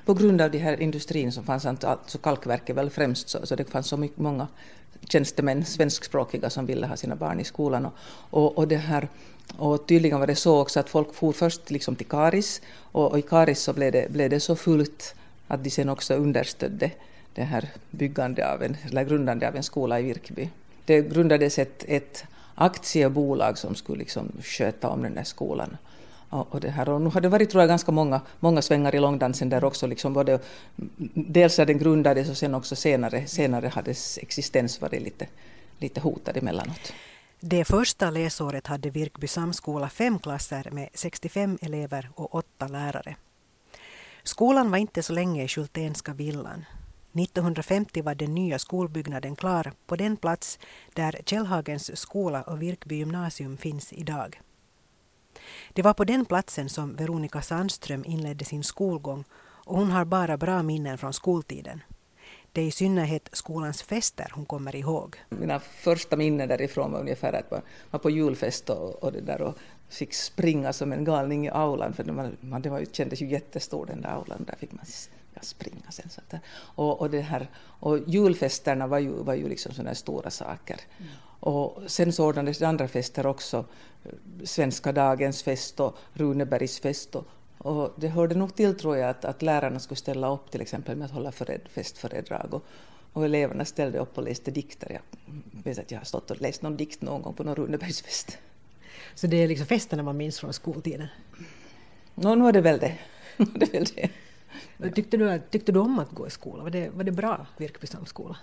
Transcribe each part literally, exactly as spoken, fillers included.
på grund av de här industrin som fanns, alltså kalkverket väl främst, så, så det fanns så mycket, många tjänstemän, svenskspråkiga, som ville ha sina barn i skolan. Och, och, och, det här, och tydligen var det så också att folk for först liksom till Karis, och, och i Karis så blev det, blev det så fullt att de sen också understödde det här byggande av en, eller grundande av en skola i Virkby. Det grundades ett, ett aktiebolag som skulle liksom sköta om den där skolan. Och, det här, och nu har det varit, tror jag, ganska många, många svängar i långdansen där också. Liksom både, dels när den grundades och sen också senare, senare hade dess existens varit lite, lite hotad emellanåt. Det första läsåret hade Virkby samskola fem klasser med sextiofem elever och åtta lärare. Skolan var inte så länge i Schultenska villan. nittonhundrafemtio var den nya skolbyggnaden klar på den plats där Källhagens skola och Virkby gymnasium finns idag. Det var på den platsen som Veronica Sandström inledde sin skolgång, och hon har bara bra minnen från skoltiden. Det är i synnerhet skolans fester hon kommer ihåg. Mina första minnen därifrån var ungefär att man var på julfest och, och, det där och fick springa som en galning i aulan, för man, man, det var, kändes ju jättestor den där aulan, där fick man springa sen. Så att, och, och, det här, och julfesterna var ju, var ju liksom sådana stora saker. Mm. Och sen så ordnades det andra fester också, Svenska dagens fest och Runebergs fest. Och, och det hörde nog till, tror jag, att, att lärarna skulle ställa upp till exempel med att hålla föred, festföredrag. Och, och eleverna ställde upp och läste dikter. Jag vet att jag har stått och läst någon dikt någon gång på någon Runebergs fest. Så det är liksom festerna man minns från skoltiden? Nå, nu är det väl det. det, är väl det. Tyckte du, tyckte du om att gå i skola? Var det, var det bra, Virkby samskola?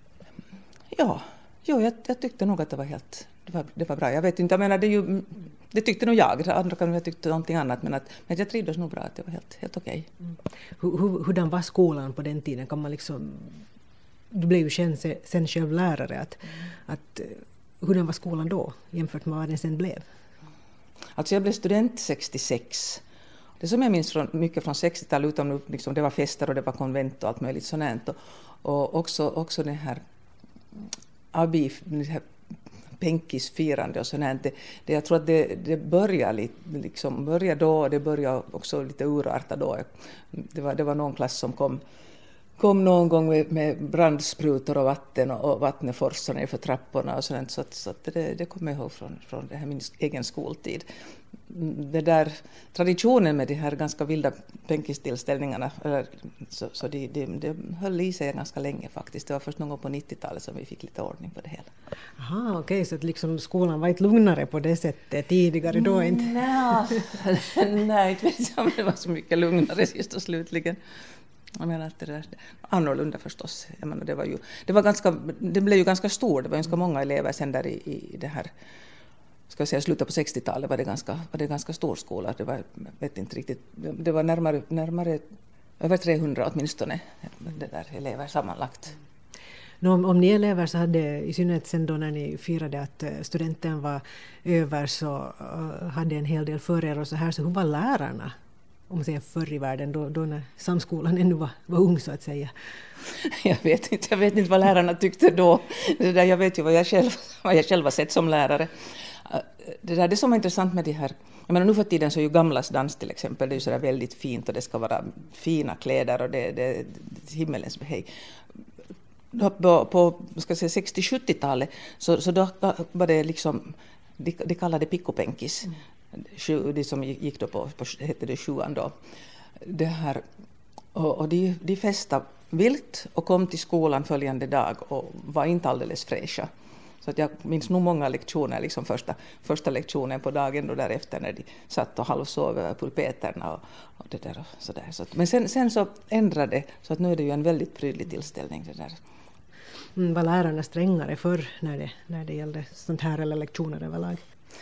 Ja, jo, jag, jag tyckte nog att det var helt det var, det var bra. Jag vet inte, jag menar, det, ju, det tyckte nog jag. Andra kan jag tyckte någonting annat, men, att, men jag trivdes nog bra, att det var helt, helt okej. Mm. Hur, hur, hurdan var skolan på den tiden? Kan man liksom, du blev ju sen, sen själv lärare. Att, mm. att, hurdan var skolan då jämfört med vad den sen blev? Alltså jag blev student sextiosex. Det som jag minns från, mycket från sextiotalet, utan liksom, det var fester och det var konvent och allt möjligt sådant. Och, och också, också den här abi, den här penkisfirande och sådant. Det, det, jag tror att det, det började, lite, liksom, började då, och det började också lite urarta då. Det var, det var någon klass som kom, kom någon gång med, med brandsprutor och vatten och, och vattnet forsade ner för trapporna och sådant. Så, att, så att det, det kommer jag ihåg från, från det här min egen skoltid. Det där traditionen med de här ganska vilda penkistillställningarna, så, så det de, de höll i sig ganska länge faktiskt. Det var först någon gång på nittiotalet som vi fick lite ordning på det hela. Aha, okej, okay, så att liksom skolan var inte lugnare på det sättet tidigare då inte? Nej, nej, inte vet jag om det var så mycket lugnare sist och slutligen. Jag menar att det är annorlunda förstås. Jag menar, det, var ju, det, var ganska, det blev ju ganska stor, det var ganska många elever sen där i, i det här, ska jag säga, slutet på sextiotalet var det ganska, var det ganska stor skola. Det var, jag vet inte riktigt, det var närmare, närmare över trehundra åtminstone det där elever sammanlagt. No, om, om ni elever så hade, i synnerhet sen då när ni firade att studenten var över, så uh, hade en hel del för er och så här, så hur var lärarna? Om man säger förr i världen, då, då när samskolan ännu var, var ung så att säga. Jag vet inte, jag vet inte vad lärarna tyckte då. Det där, jag vet ju vad jag själv, vad jag själv har sett som lärare. Det där, det som är intressant med de här, jag menar nu för tiden så är ju gamlas dans till exempel, det är ju sådär väldigt fint och det ska vara fina kläder och det, det, det himmelens behej. På, på ska jag säga, sextio-sjuttiotalet så, så då var det liksom, de, de kallade pickopenkis. Mm. Det som gick då på, på hette det sjuan då. Det här, och, och de, de festade vilt och kom till skolan följande dag och var inte alldeles fräscha. Så att jag minns nog många lektioner, liksom första, första lektionen på dagen och därefter när de satt och halvsov över pulpeterna och, och det där och så där. Så att, men sen, sen så ändrade det, så att nu är det ju en väldigt prydlig tillställning det där. Mm, var lärarna strängare förr när det, när det gällde sånt här eller lektioner överlag?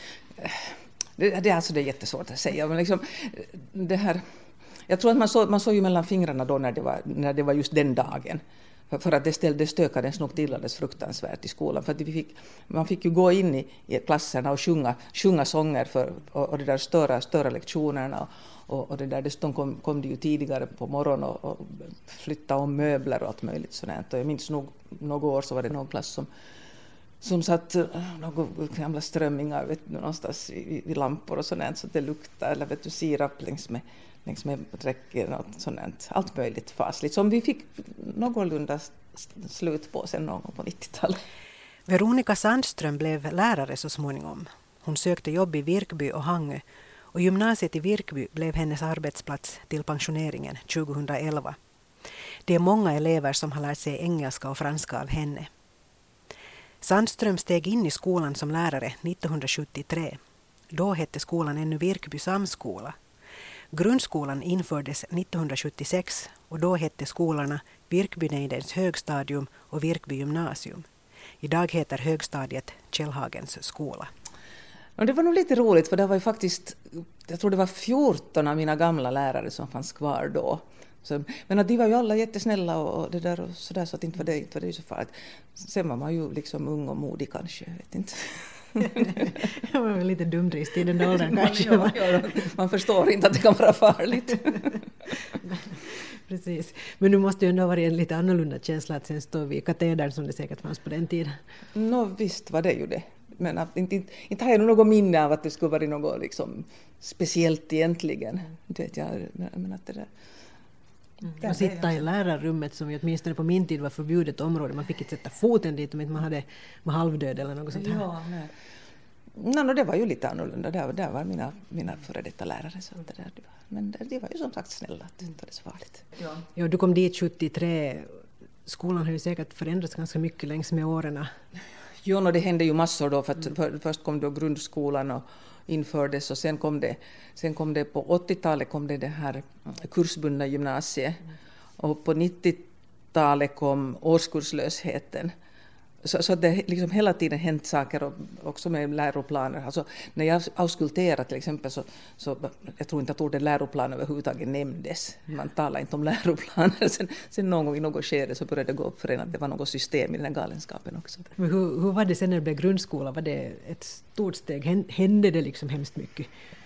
Det, det, alltså det är jättesvårt att säga. Men liksom, det här, jag tror att man såg, man såg ju mellan fingrarna då när det var, när det var just den dagen. För, för att det, ställde, det stökades nog till alldeles fruktansvärt i skolan. För att vi fick, man fick ju gå in i, i klasserna och sjunga, sjunga sånger för, och, och det där störa, störa lektionerna. Och, och det där, dessutom kom, kom det ju tidigare på morgonen och, och flytta om möbler och allt möjligt sådant. Och jag minns nog några år så var det någon klass som som satt några gamla strömmingar vet du, någonstans vid, vid lampor och sådant så det luktar, eller vet du, sirap längs med, längs med räcken och sådant. Allt möjligt fasligt som vi fick någorlunda slut på sen någon gång på nittiotalet. Veronica Sandström blev lärare så småningom. Hon sökte jobb i Virkby och Hangö och gymnasiet i Virkby blev hennes arbetsplats till pensioneringen tjugoelva. Det är många elever som har lärt sig engelska och franska av henne. Sandström steg in i skolan som lärare nittonhundrasjuttiotre. Då hette skolan ännu Virkby samskola. Grundskolan infördes nittonhundrasjuttiosex och då hette skolorna Virkbynejdens högstadium och Virkby gymnasium. Idag heter högstadiet Källhagens skola. Och det var nog lite roligt för det var ju faktiskt, jag tror det var fjorton av mina gamla lärare som fanns kvar då. Så, men att de var ju alla jättesnälla och, och det där och så där så att inte var det, inte var det så farligt. Sen var man ju liksom ung och modig kanske, jag vet inte. Det var väl lite dumdrist i den där åldern kanske. Ja, ja, man förstår inte att det kan vara farligt. Precis. Men nu måste ju ändå vara en lite annorlunda känsla att sen stå vid katedern som det säkert fanns på den tiden. Nå no, visst var det ju det. Men att, inte, inte, inte har jag något minne av att det skulle vara något liksom, speciellt egentligen. Det, jag, men att det där, mm. Och sitta i lärarrummet som ju åtminstone på min tid var förbjudet område. Man fick inte sätta foten dit om inte man hade var halvdöd eller något sånt här. Ja, nej. No, no, det var ju lite annorlunda. Där, där var mina, mina före detta lärare. Så det där, men det, det var ju som sagt snälla att det inte var så farligt. Ja. Ja, du kom dit sjuttiotre. Skolan har ju säkert förändrats ganska mycket längs med åren. Jo, no, det hände ju massor då. För att för, först kom då grundskolan och infördes och sen kom det, sen kom det på åttiotalet kom det det här kursbundna gymnasiet. Mm. Och på nittiotalet kom årskurslösheten. Så, så det liksom hela tiden hänt saker och också med läroplaner. Alltså, när jag auskulterade till exempel så, så jag tror inte att ordet läroplan överhuvudtaget nämndes. Man talade inte om läroplaner. Sen, sen någon gång i något skede så började det gå upp för en att det var något system i den här galenskapen också. Men hur, hur var det sen när det blev grundskola? Var det ett stort steg? Hände det liksom hemskt mycket?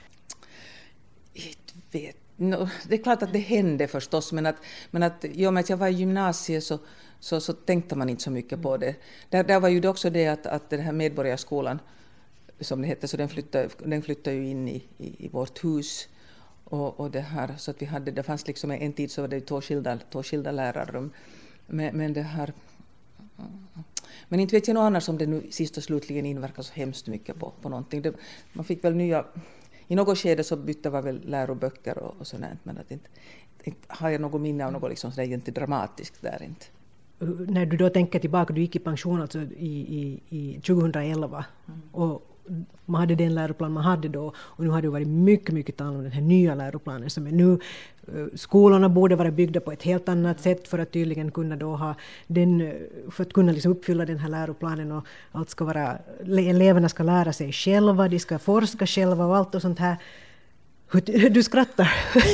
Jag vet. No, det är klart att det hände förstås, men att, men att i och med att jag var i gymnasiet så, så, så tänkte man inte så mycket på det. Där, där var ju det också det att, att den här medborgarskolan, som det hette, så den flyttade, den flyttade ju in i, i, i vårt hus. Och, och det här, så att vi hade, det fanns liksom en tid så var det två skilda, två skilda lärarrum. Men, men det här... Men inte vet jag något annars om det nu sist och slutligen inverkar så hemskt mycket på, på någonting. Det, man fick väl nya... I något skede så bytte var väl läroböcker och, och sådant, men att inte, inte har jag något minne av något liksom sådär egentligen dramatiskt där inte. När du då tänker tillbaka, du gick i pension alltså i, i, i tjugoelva mm. och man hade den läroplan man hade då och nu har det varit mycket, mycket tal om den här nya läroplanen som är nu. Skolorna borde vara byggda på ett helt annat sätt för att tydligen kunna då ha den, för att kunna liksom uppfylla den här läroplanen och allt ska vara, eleverna ska lära sig själva, de ska forska själva och allt och sånt här. Du skrattar.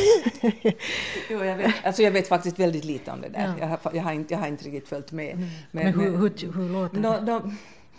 Jo, jag vet, alltså jag vet faktiskt väldigt lite om det där. Ja. Jag, har, jag, har inte, jag har inte riktigt följt med. Mm. Men, men hur, hur, hur låter det? Då, då,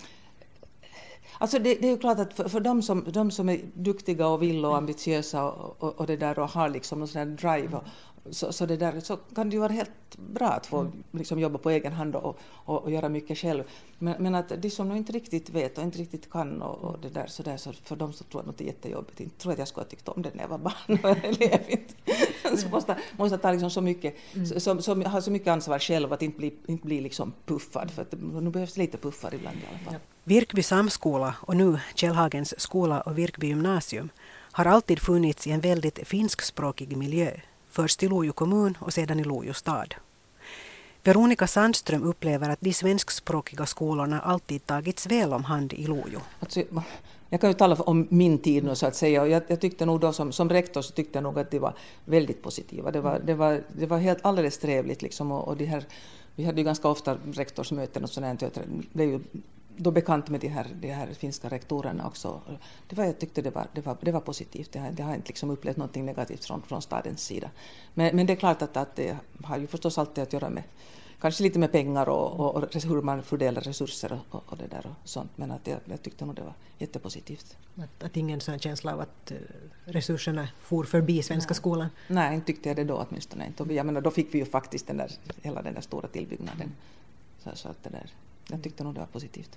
Alltså det, det är ju klart att för, för de, som, de som är duktiga och vill och ambitiösa och, och, och det där och har liksom någon sån här drive och, så, så, det där, så kan det ju vara helt bra att få liksom jobba på egen hand och, och, och göra mycket själv. Men, men att de som nog inte riktigt vet och inte riktigt kan och, och det där, så där, så för dem så tror jag att det är jättejobbigt. Jag tror att jag skulle ha tyckt om det när jag var barn och elev. Så måste, måste ta liksom så mycket, mm. som, som har så mycket ansvar själv att inte bli, inte bli liksom puffad. För att nu behövs lite puffad ibland i alla fall. Ja. Virkby samskola och nu Källhagens skola och Virkby gymnasium har alltid funnits i en väldigt finskspråkig miljö. Först i Lojo kommun och sedan i Lojo stad. Veronica Sandström upplever att de svenskspråkiga skolorna alltid tagits väl om hand i Lojo. Alltså, jag kan ju tala om min tid nu så att säga och jag, jag tyckte nog då som, som rektor så tyckte jag nog att det var väldigt positiva. Det var, det var, det var helt alldeles trevligt liksom och, och de här, vi hade ju ganska ofta rektorsmöten och sådant. Jag blev ju då bekant med de här, de här finska rektorerna också. Det var, jag tyckte det var, det var, det var positivt. Jag, jag har inte liksom upplevt något negativt från, från stadens sida. Men, men det är klart att, att det har ju förstås alltid att göra med kanske lite med pengar och, och, och hur man fördelar resurser och, och det där och sånt. Men att jag, jag tyckte nog det var jättepositivt. Att, att ingen sån känsla av att resurserna for förbi svenska Nej. skolan? Nej, inte tyckte jag det då åtminstone inte. Jag menar, då fick vi ju faktiskt den där, hela den där stora tillbyggnaden. Så, så att det där, jag tyckte nog det var positivt.